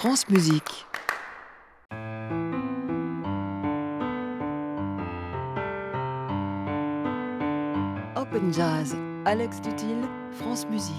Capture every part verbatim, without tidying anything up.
France Musique. Open Jazz, Alex Dutil, France Musique.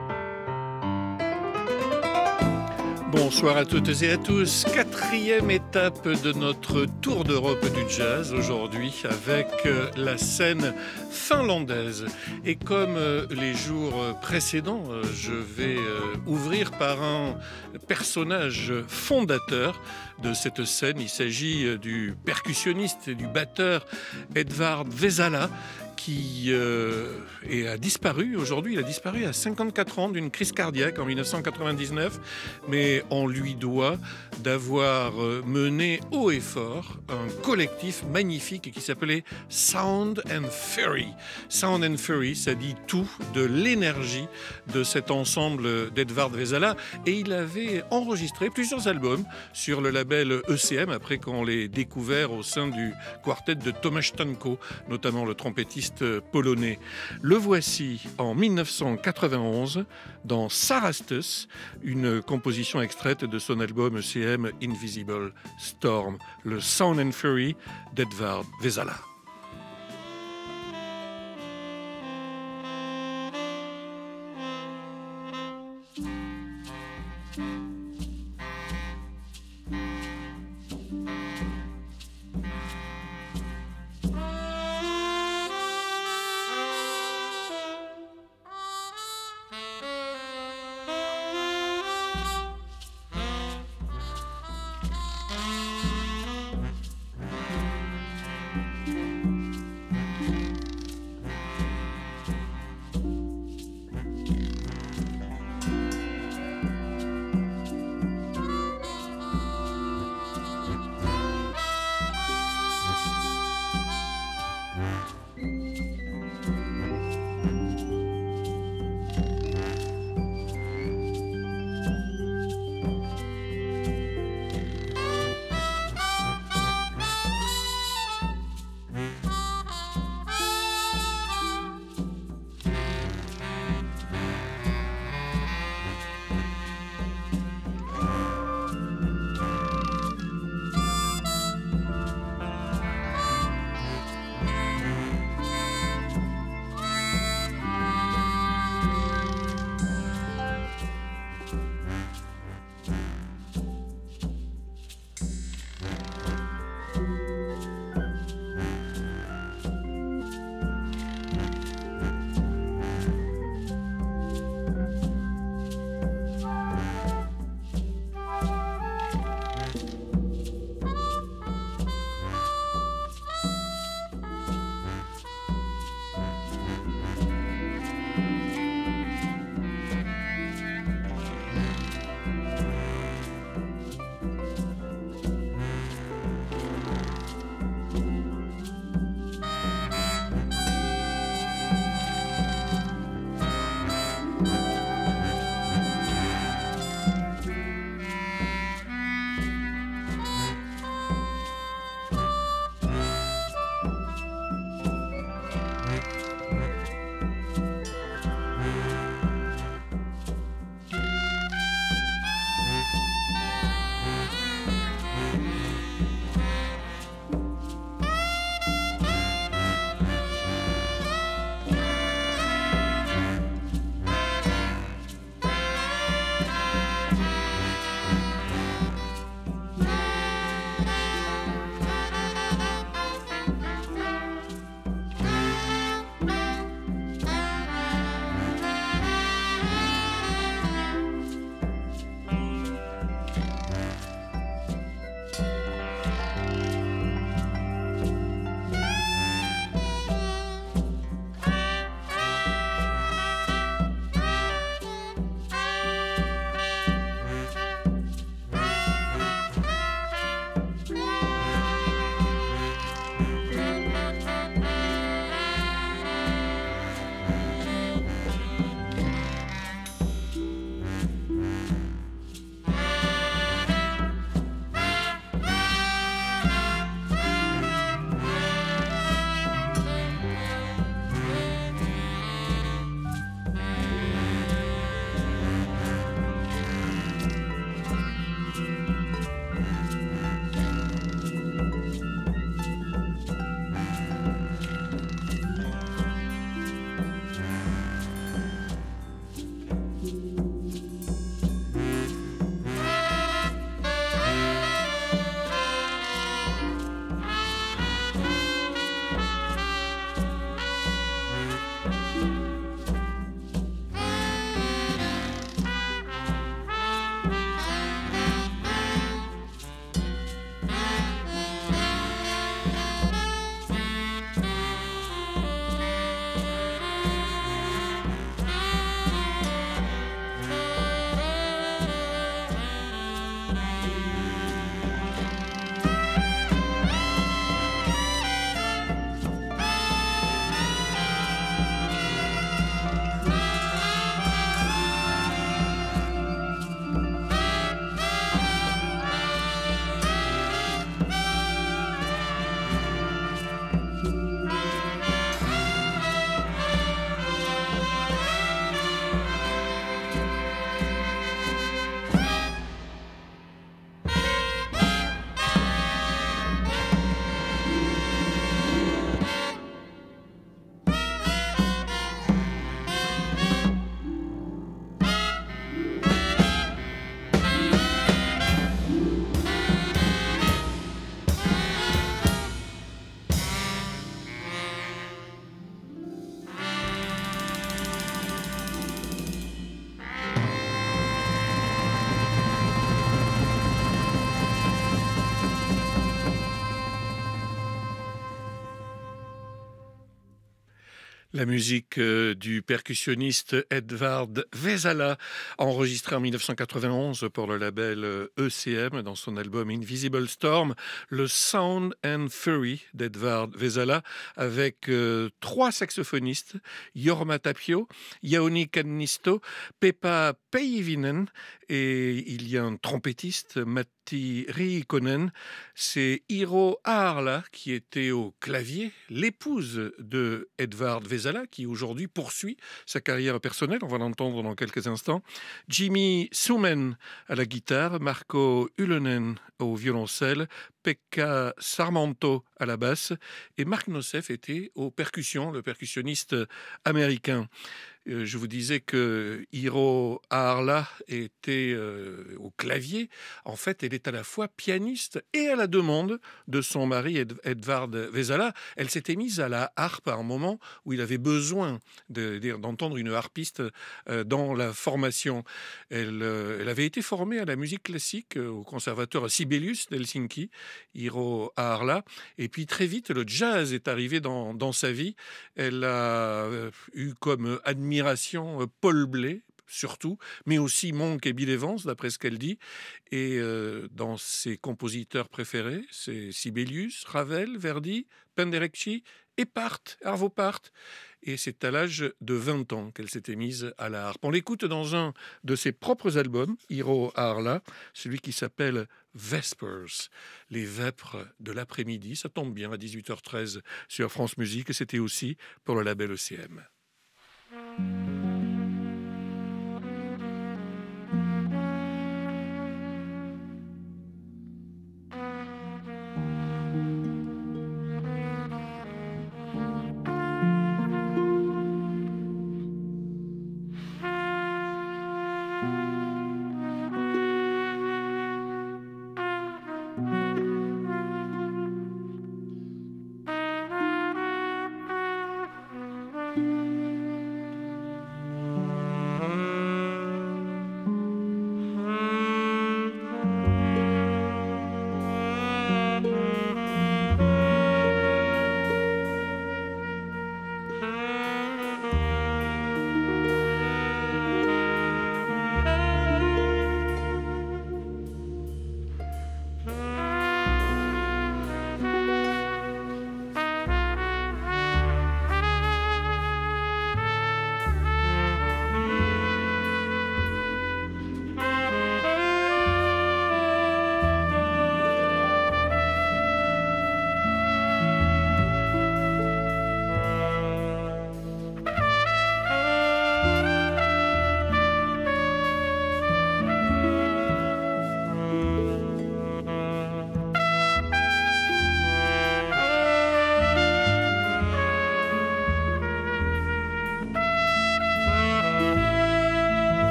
Bonsoir à toutes et à tous, quatrième étape de notre tour d'Europe du jazz aujourd'hui avec la scène finlandaise. Et comme les jours précédents, je vais ouvrir par un personnage fondateur de cette scène. Il s'agit du percussionniste et du batteur Edvard Vesala, qui euh, est, a disparu aujourd'hui. Il a disparu à cinquante-quatre ans d'une crise cardiaque en dix-neuf cent quatre-vingt-dix-neuf, mais on lui doit d'avoir mené haut et fort un collectif magnifique qui s'appelait Sound and Fury. Sound and Fury, ça dit tout de l'énergie de cet ensemble d'Edvard Vesala, et il avait enregistré plusieurs albums sur le label E C M après qu'on l'ait découvert au sein du quartet de Tomasz Tanko, notamment le trompettiste polonais. Le voici en dix-neuf cent quatre-vingt-onze dans Sarastes, une composition extraite de son album E C M Invisible Storm, le Sound and Fury d'Edvard Vesala. La musique euh, du percussionniste Edvard Vesala, enregistrée en mille neuf cent quatre-vingt-onze pour le label euh, E C M dans son album Invisible Storm, le Sound and Fury d'Edvard Vesala, avec euh, trois saxophonistes, Jorma Tapio, Jauni Kannisto, Pekka Päivinen, et il y a un trompettiste, Matti Riikonen. C'est Iiro Aarla qui était au clavier, l'épouse de Edvard Vesala, qui aujourd'hui poursuit sa carrière personnelle, on va l'entendre dans quelques instants. Jimmy Suomen à la guitare, Marco Ylönen au violoncelle, Pekka Sarmanto à la basse et Mark Nosef était aux percussions, le percussionniste américain. Euh, Je vous disais que Iiro Aarla était euh, au clavier. En fait, elle est à la fois pianiste et à la demande de son mari Ed- Edvard Vesala. Elle s'était mise à la harpe à un moment où il avait besoin de- de- d'entendre une harpiste euh, dans la formation. Elle, euh, elle avait été formée à la musique classique euh, au conservatoire Sibelius d'Helsinki, Iiro Aarla. Et puis très vite, le jazz est arrivé dans, dans sa vie. Elle a euh, eu comme admiration euh, Paul Bley, surtout, mais aussi Monk et Bill Evans, d'après ce qu'elle dit. Et euh, dans ses compositeurs préférés, c'est Sibelius, Ravel, Verdi, Penderecki et Part, Arvo Part. Et c'est à l'âge de vingt ans qu'elle s'était mise à la harpe. On l'écoute dans un de ses propres albums, Iiro Aarla, celui qui s'appelle Vespers, les vêpres de l'après-midi. Ça tombe bien à dix-huit heures treize sur France Musique et c'était aussi pour le label E C M.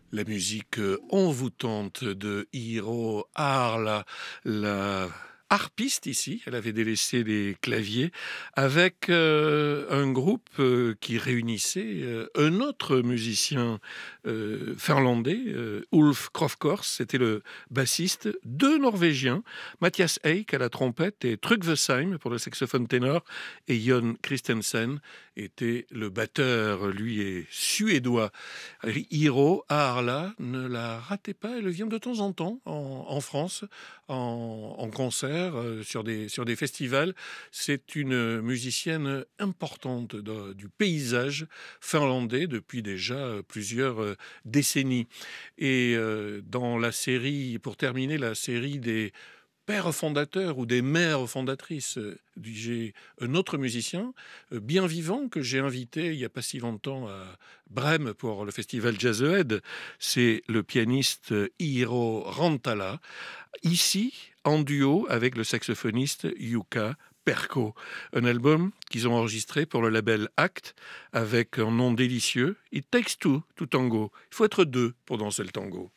La musique euh, envoûtante de Iiro Arla, la harpiste ici, elle avait délaissé les claviers, avec euh, un groupe euh, qui réunissait euh, un autre musicien euh, finlandais, euh, Ulf Krofkors, c'était le bassiste, deux Norvégiens, Mathias Eik à la trompette et Trygve pour le saxophone ténor, et Jon Christensen était le batteur, lui est suédois. Iiro Arla, ne la ratez pas, elle vient de temps en temps en, en France, en, en concert, euh, sur, des, sur des festivals. C'est une musicienne importante de- du paysage finlandais depuis déjà euh, plusieurs euh, décennies. Et euh, dans la série, pour terminer, la série des pères fondateurs ou des mères fondatrices. euh, J'ai un autre musicien euh, bien vivant que j'ai invité il n'y a pas si longtemps à Brême pour le festival Jazzhead. C'est le pianiste Iiro Rantala, ici en duo avec le saxophoniste Jukka Perkko. Un album qu'ils ont enregistré pour le label Act avec un nom délicieux. It takes two to tango. Il faut être deux pour danser le tango.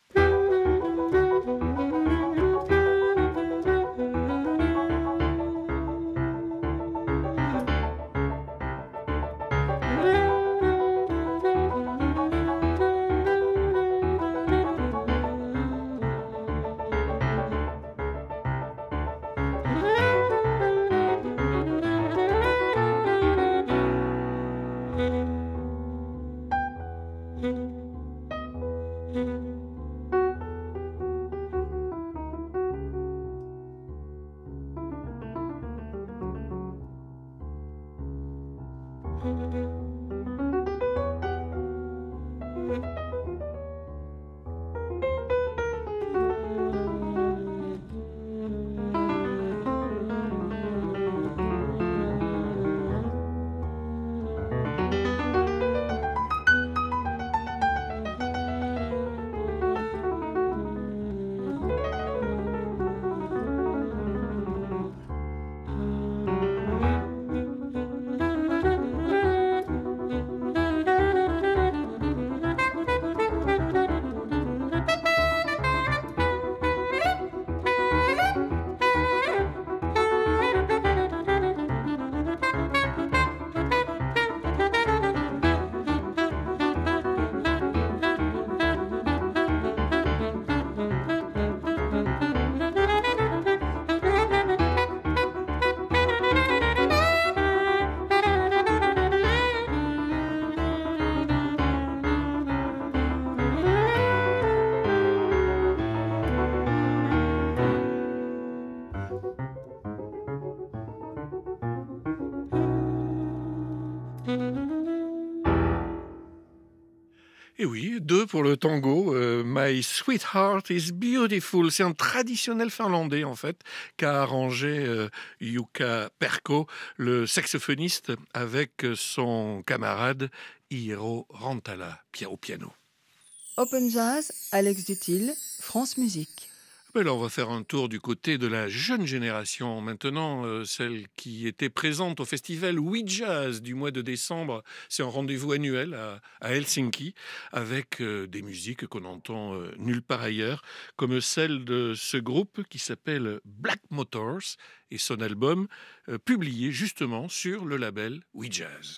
Et oui, deux pour le tango. euh, My Sweetheart is Beautiful. C'est un traditionnel finlandais, en fait, qu'a arrangé euh, Jukka Perkko, le saxophoniste, avec son camarade Iiro Rantala, au piano. Open Jazz, Alex Dutil, France Musique. Ben là, on va faire un tour du côté de la jeune génération. Maintenant, euh, celle qui était présente au festival We Jazz du mois de décembre. C'est un rendez-vous annuel à, à Helsinki avec euh, des musiques qu'on entend euh, nulle part ailleurs, comme celle de ce groupe qui s'appelle Black Motors et son album euh, publié justement sur le label We Jazz.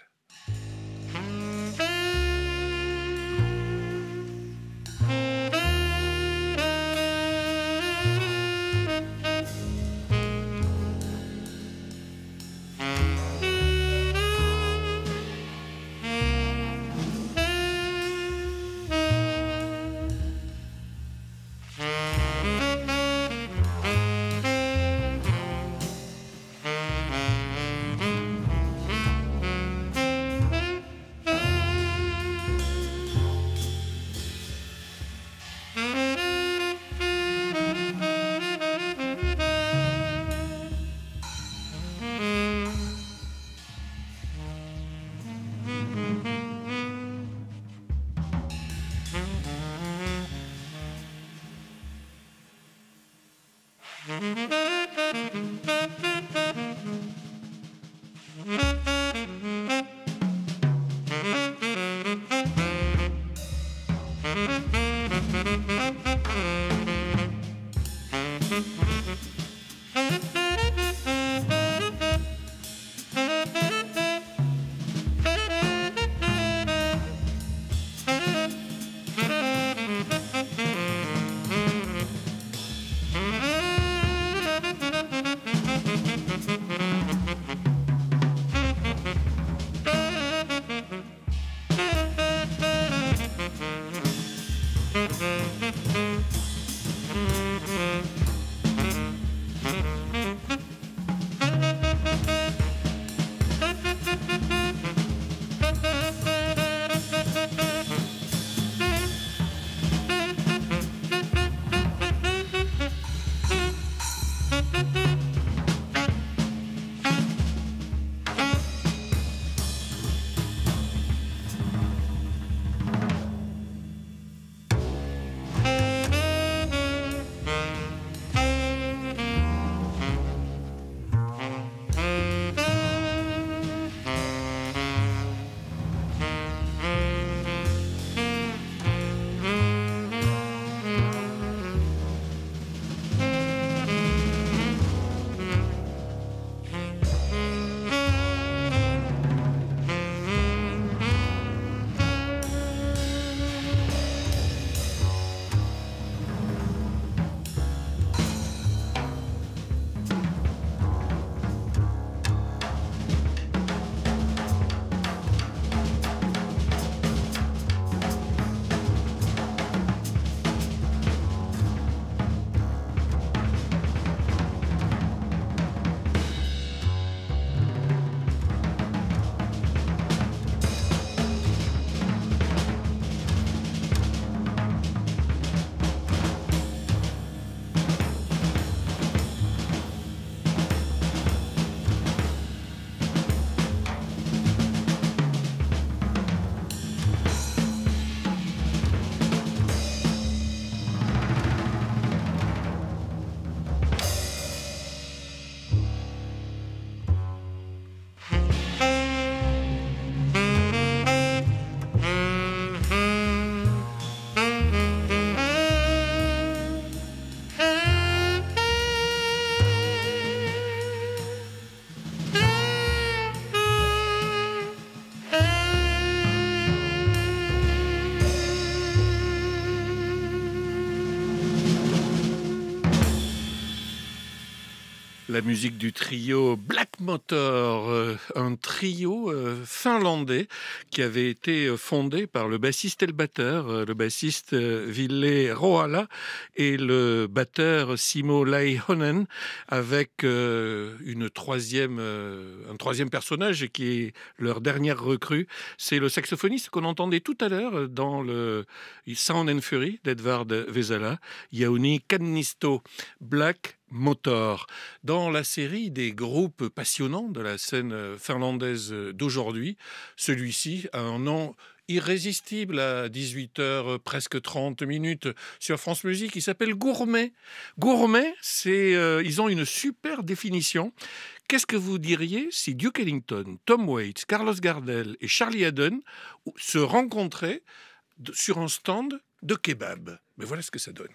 La musique du trio Black Motor, euh, un trio euh, finlandais qui avait été fondé par le bassiste et le batteur, euh, le bassiste euh, Ville Rohala et le batteur Simo Laihonen, avec euh, une troisième, euh, un troisième personnage qui est leur dernière recrue. C'est le saxophoniste qu'on entendait tout à l'heure dans le Sound and Fury d'Edvard Vesala, Jauni Kannisto, Black Motor. Dans la série des groupes passionnants de la scène finlandaise d'aujourd'hui, celui-ci a un nom irrésistible à dix-huit heures, presque trente minutes sur France Musique. Il s'appelle Gourmet. Gourmet, c'est, euh, ils ont une super définition. Qu'est-ce que vous diriez si Duke Ellington, Tom Waits, Carlos Gardel et Charlie Haddon se rencontraient sur un stand de kebab? Mais voilà ce que ça donne.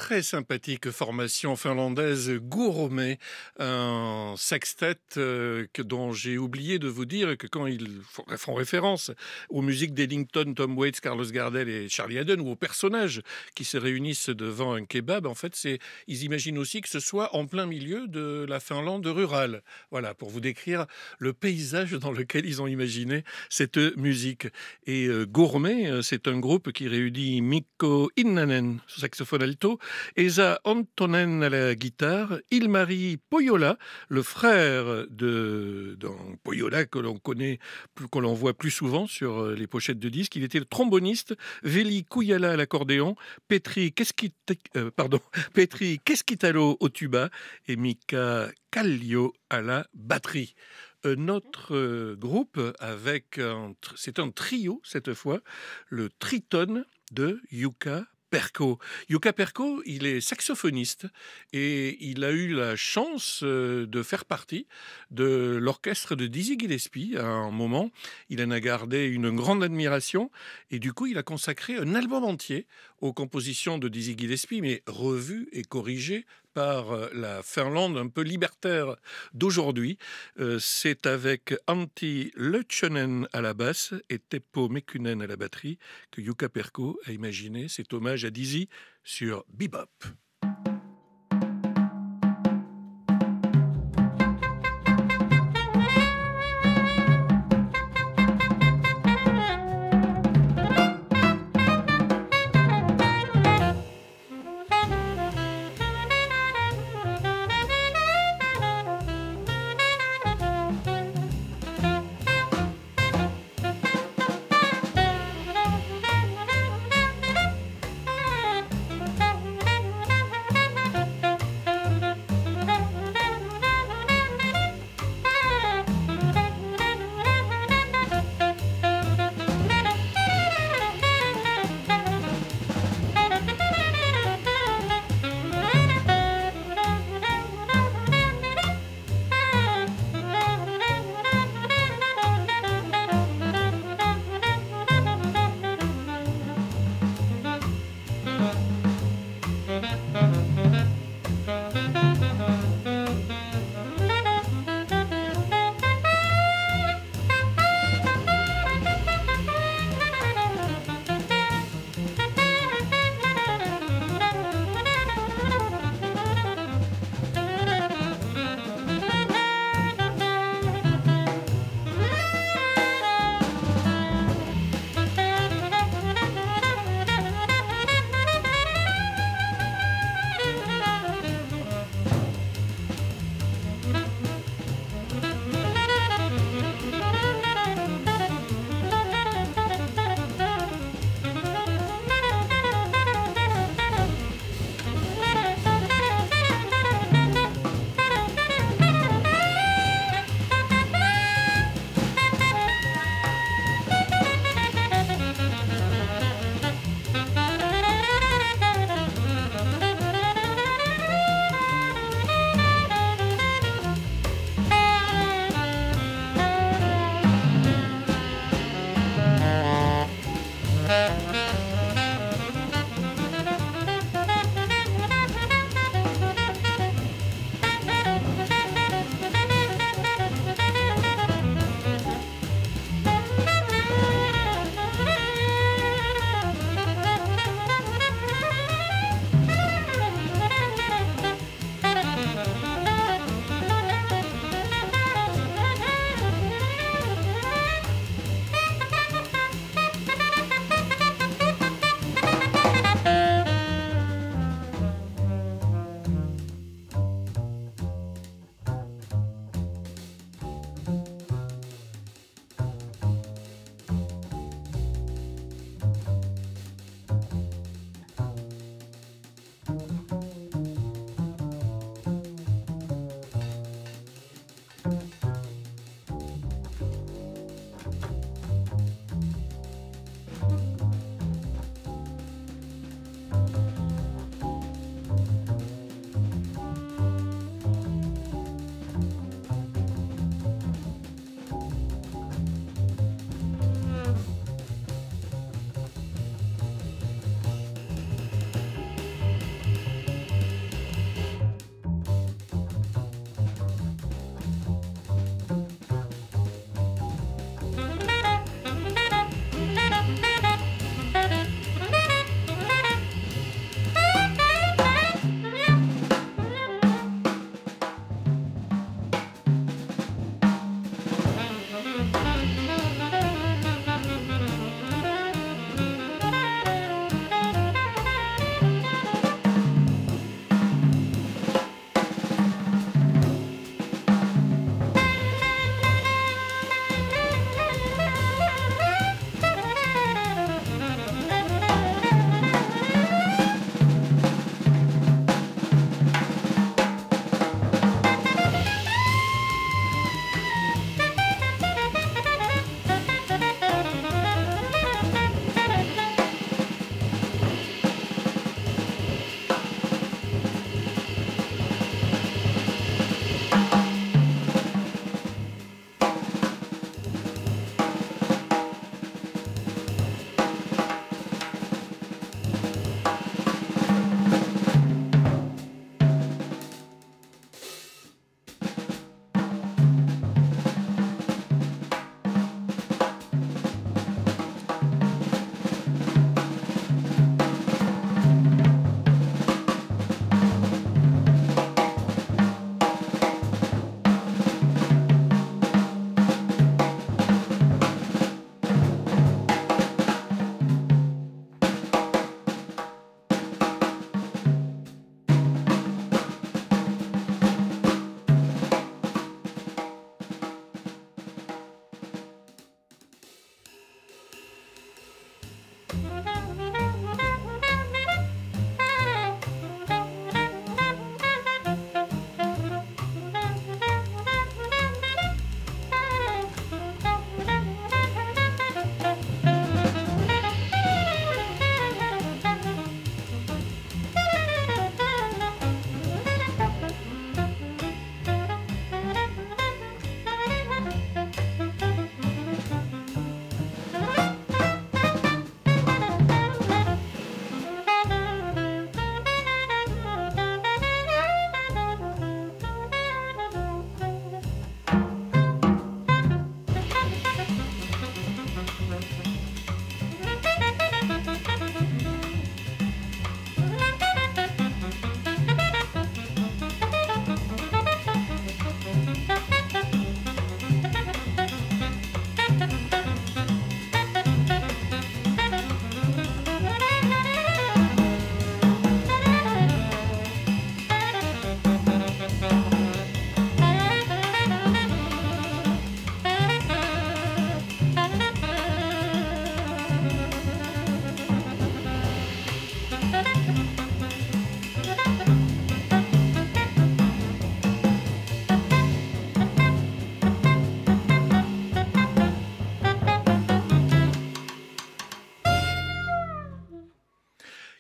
très sympathique formation finlandaise Gourmet, un sextet euh, que, dont j'ai oublié de vous dire que quand ils font, font référence aux musiques d'Ellington, Tom Waits, Carlos Gardel et Charlie Haddon, ou aux personnages qui se réunissent devant un kebab, en fait, c'est, ils imaginent aussi que ce soit en plein milieu de la Finlande rurale. Voilà, pour vous décrire le paysage dans lequel ils ont imaginé cette musique. Et euh, Gourmet, euh, c'est un groupe qui réunit Mikko Innanen, saxophone alto, Esa Antonen à la guitare, Ilmari Pohjola, le frère de d'un Pohjola que l'on connaît, que l'on voit plus souvent sur les pochettes de disques. Il était le tromboniste, Veli Koujala à l'accordéon, Petri Keskit, euh, pardon, Petri Keskitalo au tuba et Mika Kallio à la batterie. Un autre euh, groupe avec un, c'est un trio cette fois, le Triton de Jukka Perkko. Jukka Perkko, il est saxophoniste et il a eu la chance de faire partie de l'orchestre de Dizzy Gillespie. À un moment, il en a gardé une grande admiration et du coup, il a consacré un album entier aux compositions de Dizzy Gillespie, mais revues et corrigées par la Finlande un peu libertaire d'aujourd'hui. Euh, c'est avec Antti Lötjönen à la basse et Teppo Mekkunen à la batterie que Jukka Perkko a imaginé cet hommage à Dizzy sur Bebop.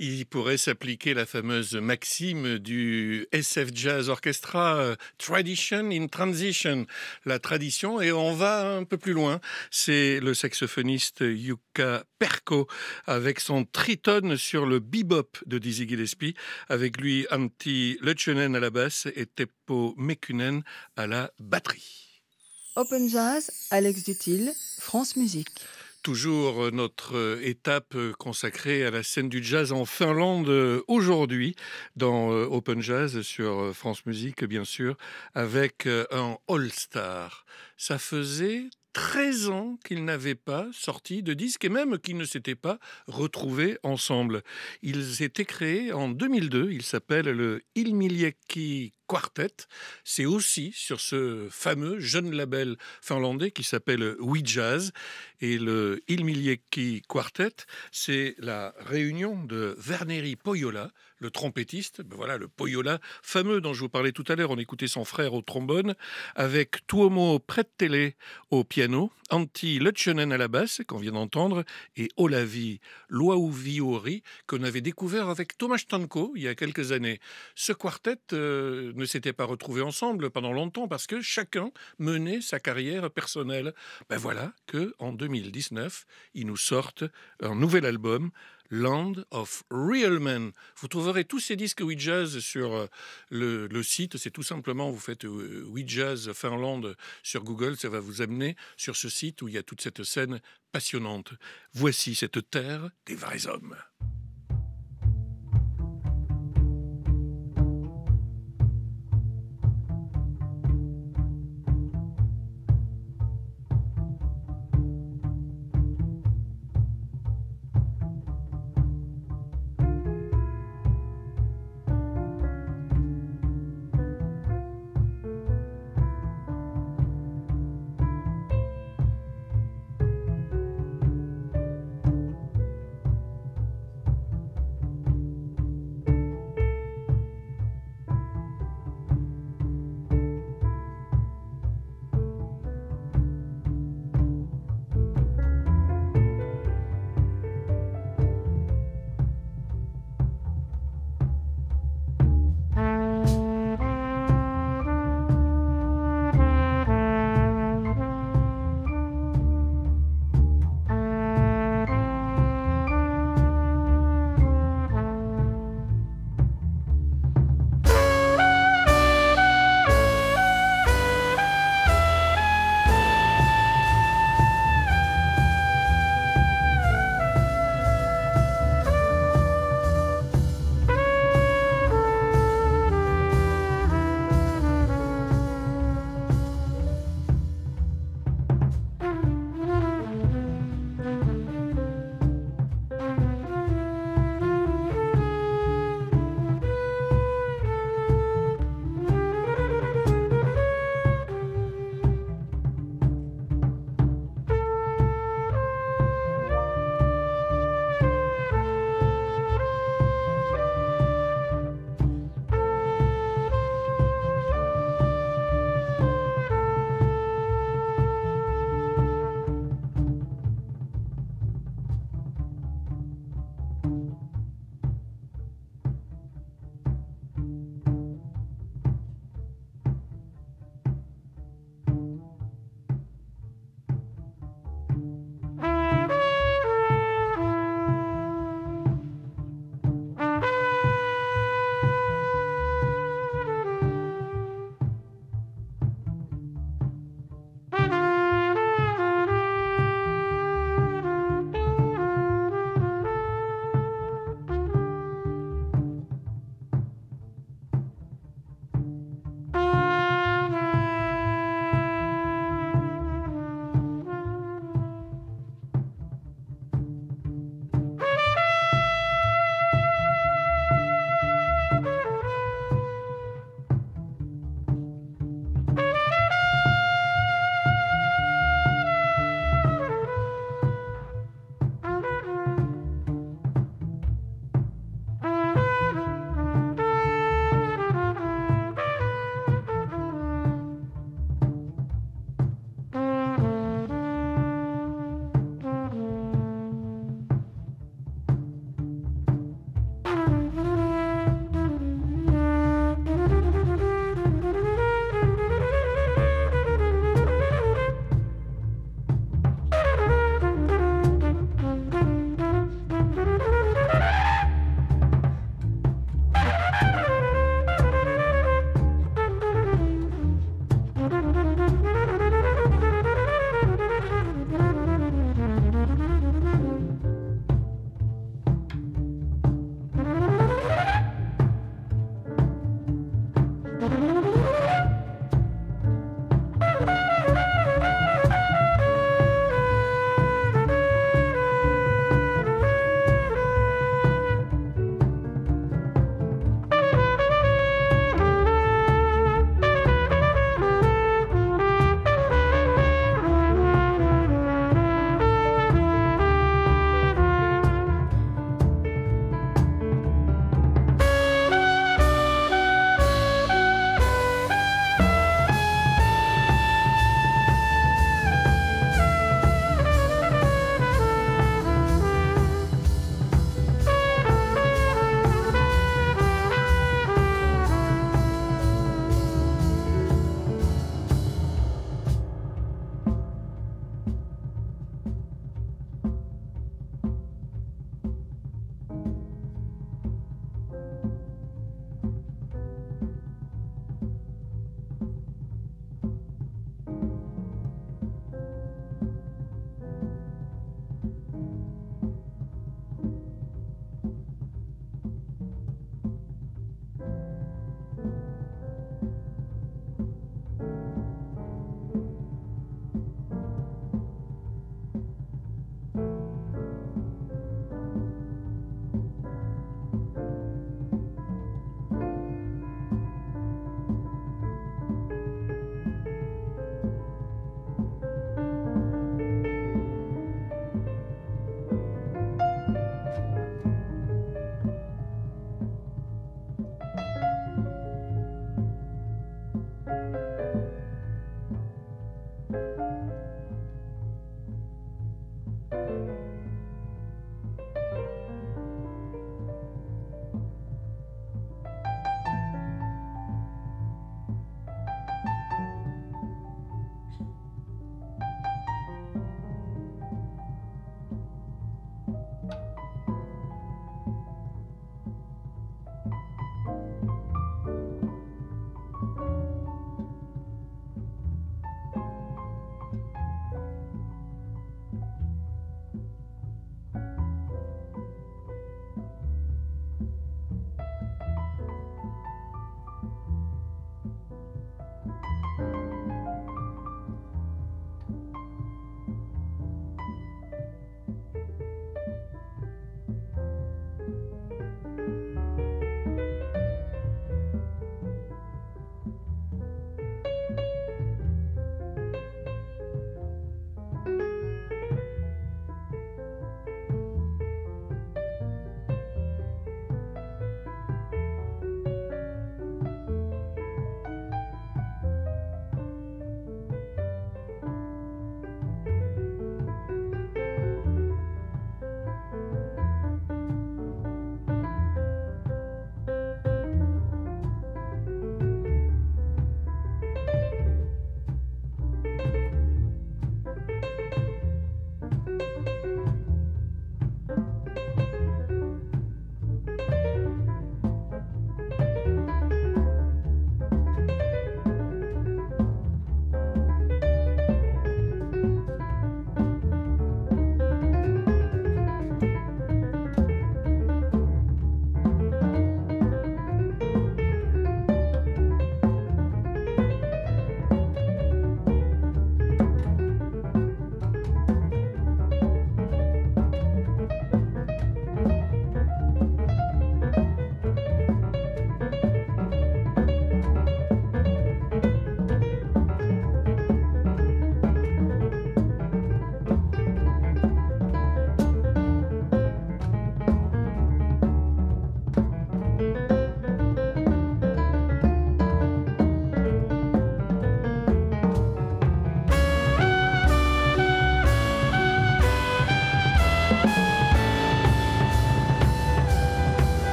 Il pourrait s'appliquer la fameuse maxime du S F Jazz Orchestra, euh, Tradition in Transition, la tradition, et on va un peu plus loin. C'est le saxophoniste Jukka Perkko avec son tritone sur le bebop de Dizzy Gillespie, avec lui Antti Luotsanen à la basse et Teppo Mekkunen à la batterie. Open Jazz, Alex Dutil, France Musique. Toujours notre étape consacrée à la scène du jazz en Finlande aujourd'hui dans Open Jazz sur France Musique bien sûr avec un All-Star. Ça faisait treize ans qu'ils n'avaient pas sorti de disque et même qu'ils ne s'étaient pas retrouvés ensemble. Ils étaient créés en deux mille deux, il s'appelle le Ilmieliekki Quartet. C'est aussi sur ce fameux jeune label finlandais qui s'appelle We Jazz. Et le Ilmieliekki Quartet, c'est la réunion de Verneri Pohjola, le trompettiste, ben voilà, le Pohjola fameux dont je vous parlais tout à l'heure, on écoutait son frère au trombone, avec Tuomo Prettele au piano, Antti Luotsanen à la basse, qu'on vient d'entendre, et Olavi Luovuori, qu'on avait découvert avec Thomas Stanko il y a quelques années. Ce quartet euh, ne s'était pas retrouvé ensemble pendant longtemps parce que chacun menait sa carrière personnelle. Ben voilà que en deux mille dix-neuf, ils nous sortent un nouvel album, Land of Real Men. Vous trouverez tous ces disques We Jazz sur euh, le, le site. C'est tout simplement, vous faites euh, We Jazz Finlande sur Google, ça va vous amener sur ce site où il y a toute cette scène passionnante. Voici cette terre des vrais hommes.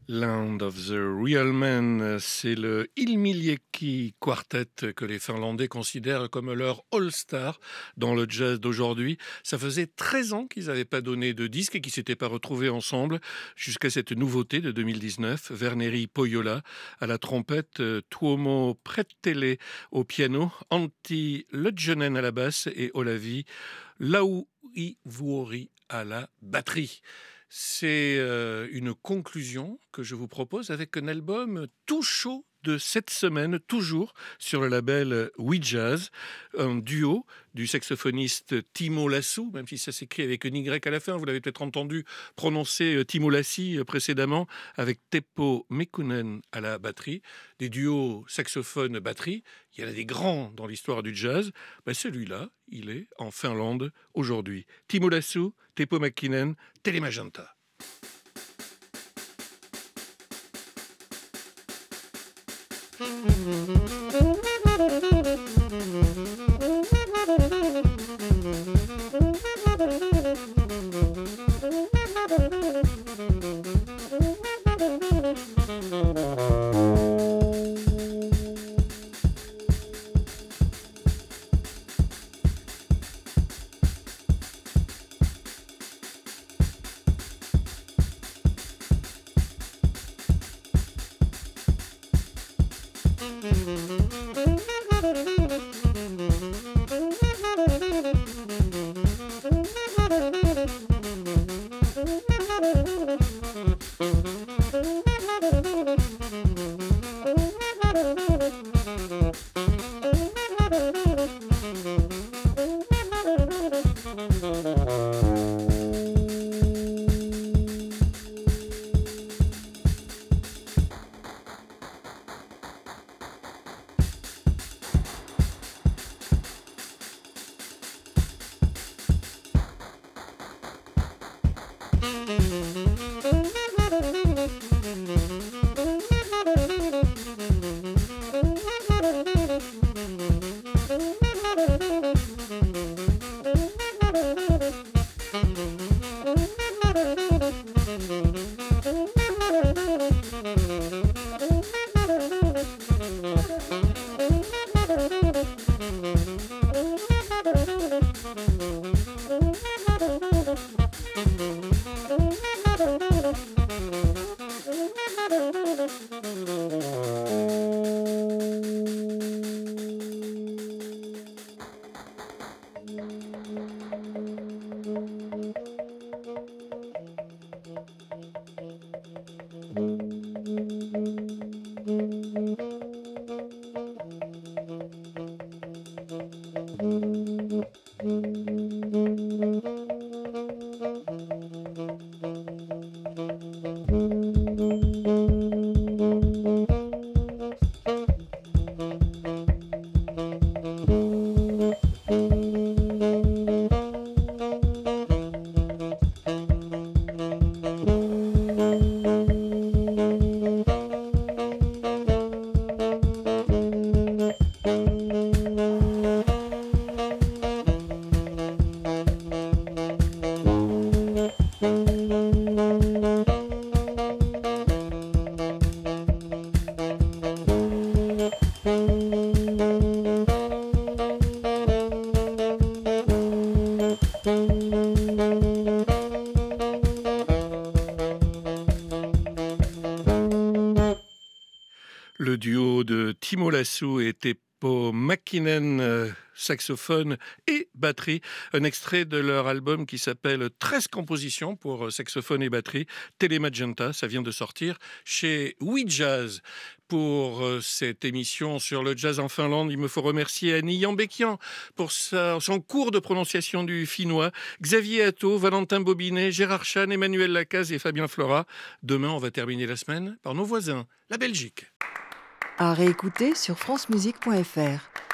Land of the Real Men, c'est le Ilmielieki Quartet que les Finlandais considèrent comme leur all-star dans le jazz d'aujourd'hui. Ça faisait treize ans qu'ils n'avaient pas donné de disque et qu'ils ne s'étaient pas retrouvés ensemble jusqu'à cette nouveauté de deux mille dix-neuf. Verneri Pohjola à la trompette, Tuomo Prettele au piano, Antti Lutjonen à la basse et Olavi Lauivuori à la batterie. C'est euh, une conclusion que je vous propose avec un album tout chaud de cette semaine, toujours sur le label We Jazz, un duo du saxophoniste Timo Lasso, même si ça s'écrit avec un Y à la fin, vous l'avez peut-être entendu prononcer Timo Lassi précédemment, avec Teppo Mekkonen à la batterie, des duos saxophone-batterie, il y en a des grands dans l'histoire du jazz, ben celui-là, il est en Finlande aujourd'hui. Timo Lasso, Teppo Mekkonen, Telemagenta. Le duo de Timo Lasso et Teppo Mekkonen, euh, saxophone et batterie, un extrait de leur album qui s'appelle treize compositions pour saxophone et batterie, Telemagenta, ça vient de sortir chez We Jazz. Pour cette émission sur le jazz en Finlande, il me faut remercier Annie Yambekian pour sa, son cours de prononciation du finnois, Xavier Atto, Valentin Bobinet, Gérard Chan, Emmanuel Lacaze et Fabien Flora. Demain, on va terminer la semaine par nos voisins, la Belgique. À réécouter sur francemusique point f r.